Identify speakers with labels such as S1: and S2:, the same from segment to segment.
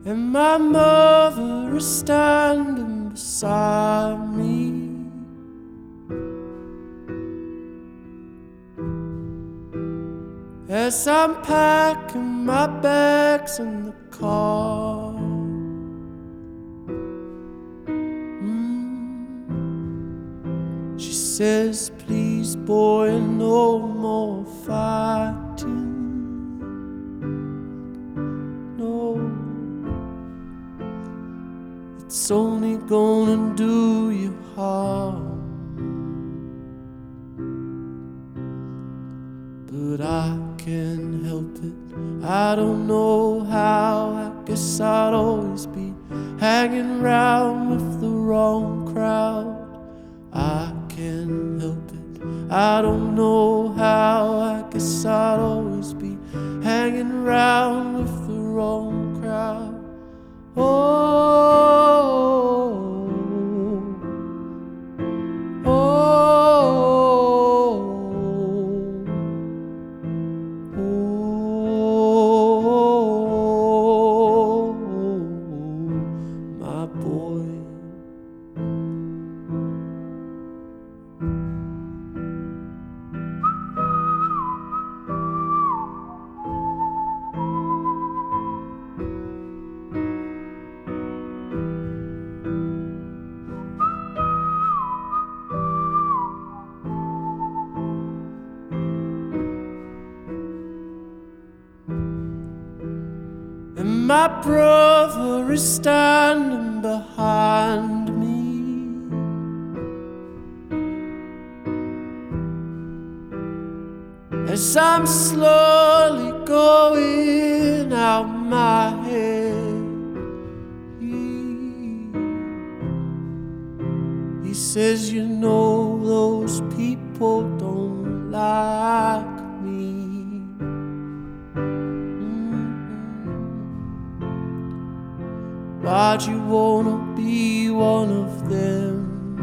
S1: and my mother is standing beside me. As I'm packing my bags in the car, she says, please boy, no more fighting. No, it's only gonna do you harm. But I can't help it, I don't know how. I guess I'd always be hanging around with the wrong crowd. I can't help it, I don't know how. I guess I'd always be hanging around with the wrong crowd. My boy. And my brother is standing behind me. As I'm slowly going out my head, he says, you know, those people don't like me. Why'd you wanna be one of them?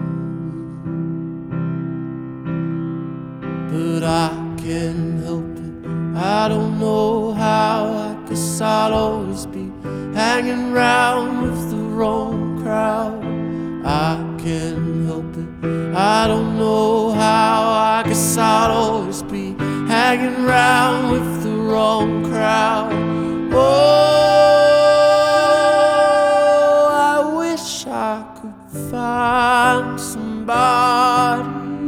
S1: But I can't help it, I don't know how. I guess I'll always be hanging around with the wrong crowd. I can't help it, I don't know how. I guess I'll always be hanging around with the wrong crowd. I could find somebody,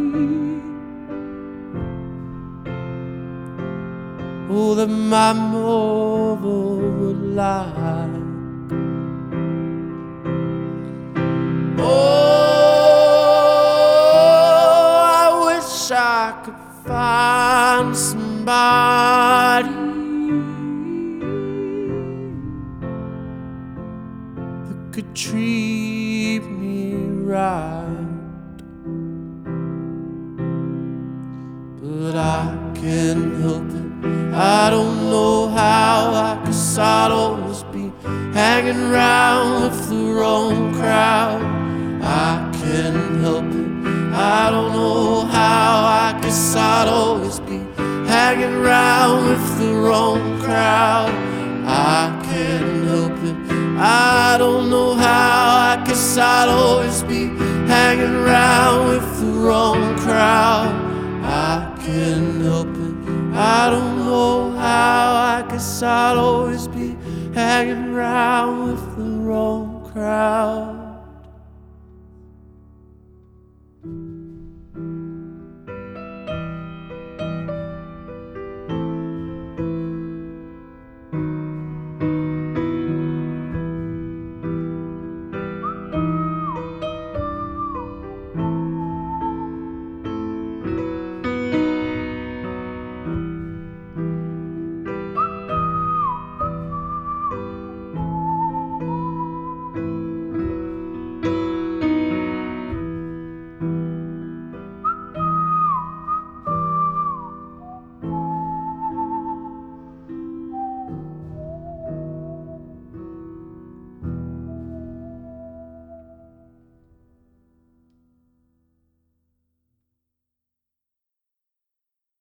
S1: oh, that my mother would like. I wish I could find somebody that could treat me right. But I can't help it, I don't know how. I guess I'd always be hanging around with the wrong crowd. I can't help it, I don't know how. I guess I'd always be hanging around with the wrong crowd. I can't help it, I don't know how. I guess I'd always be hanging around with the wrong crowd. I can't help it, I don't know how. I guess I'd always be hanging around with the wrong crowd.